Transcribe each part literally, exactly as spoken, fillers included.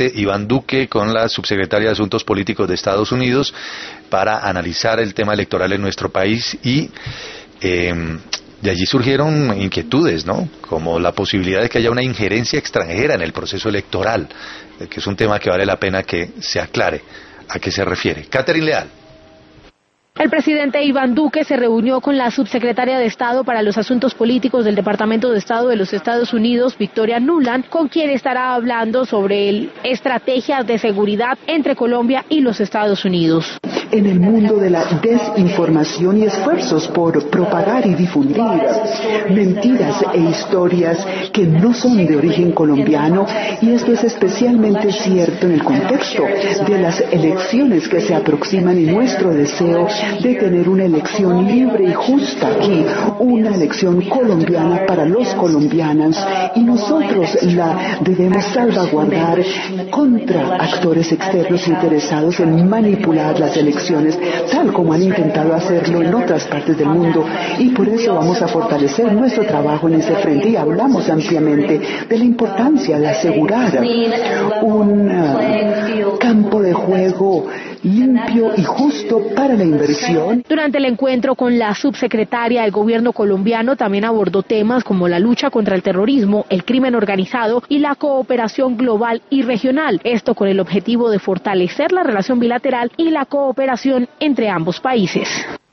presidente Iván Duque con la subsecretaria de Asuntos Políticos de Estados Unidos para analizar el tema electoral en nuestro país y eh, de allí surgieron inquietudes, ¿no? Como la posibilidad de que haya una injerencia extranjera en el proceso electoral, que es un tema que vale la pena que se aclare a qué se refiere. Catherine Leal. El presidente Iván Duque se reunió con la subsecretaria de Estado para los Asuntos Políticos del Departamento de Estado de los Estados Unidos, Victoria Nuland, con quien estará hablando sobre el, estrategias de seguridad entre Colombia y los Estados Unidos. En el mundo de la desinformación y esfuerzos por propagar y difundir mentiras e historias que no son de origen colombiano, y esto es especialmente cierto en el contexto de las elecciones que se aproximan y nuestro deseo de tener una elección libre y justa aquí, una elección colombiana para los colombianos, y nosotros la debemos salvaguardar contra actores externos interesados en manipular las elecciones, tal como han intentado hacerlo en otras partes del mundo, y por eso vamos a fortalecer nuestro trabajo en ese frente, y hablamos ampliamente de la importancia de asegurar un uh, campo de juego limpio y justo para la inversión. Durante el encuentro con la subsecretaria, el gobierno colombiano también abordó temas como la lucha contra el terrorismo, el crimen organizado y la cooperación global y regional. Esto con el objetivo de fortalecer la relación bilateral y la cooperación entre ambos países.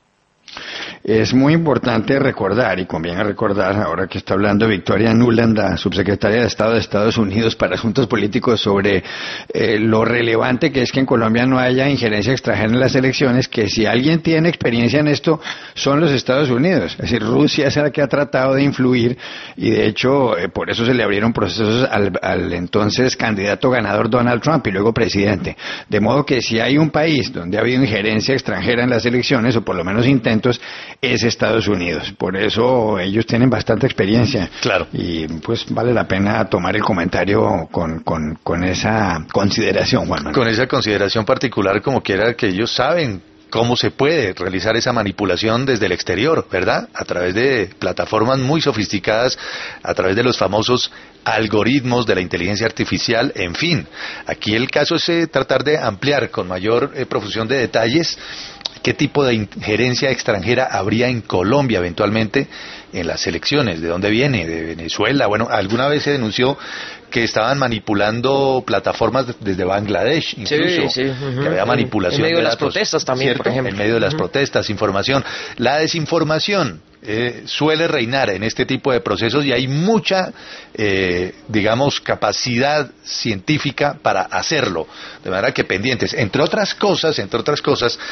Es muy importante recordar, y conviene recordar, ahora que está hablando Victoria Nuland, la subsecretaria de Estado de Estados Unidos para Asuntos Políticos, sobre eh, lo relevante que es que en Colombia no haya injerencia extranjera en las elecciones, que si alguien tiene experiencia en esto son los Estados Unidos. Es decir, Rusia es la que ha tratado de influir, y de hecho eh, por eso se le abrieron procesos al, al entonces candidato ganador Donald Trump y luego presidente. De modo que si hay un país donde ha habido injerencia extranjera en las elecciones, o por lo menos intentos, es Estados Unidos. Por eso ellos tienen bastante experiencia. Claro. Y pues vale la pena tomar el comentario con, con, con esa consideración, Juan Manuel. Con esa consideración particular, como quiera, que ellos saben cómo se puede realizar esa manipulación desde el exterior, ¿verdad? A través de plataformas muy sofisticadas, a través de los famosos algoritmos de la inteligencia artificial, en fin. Aquí el caso es eh, tratar de ampliar con mayor eh, profusión de detalles qué tipo de injerencia extranjera habría en Colombia eventualmente en las elecciones, de dónde viene, de Venezuela. Bueno, alguna vez se denunció que estaban manipulando plataformas desde Bangladesh, incluso, sí, sí, uh-huh. que había manipulación en medio de, de datos, las protestas también, ¿cierto? por ejemplo. En medio de las uh-huh. protestas, información. La desinformación eh, suele reinar en este tipo de procesos, y hay mucha, eh, digamos, capacidad científica para hacerlo, de manera que pendientes, entre otras cosas, entre otras cosas,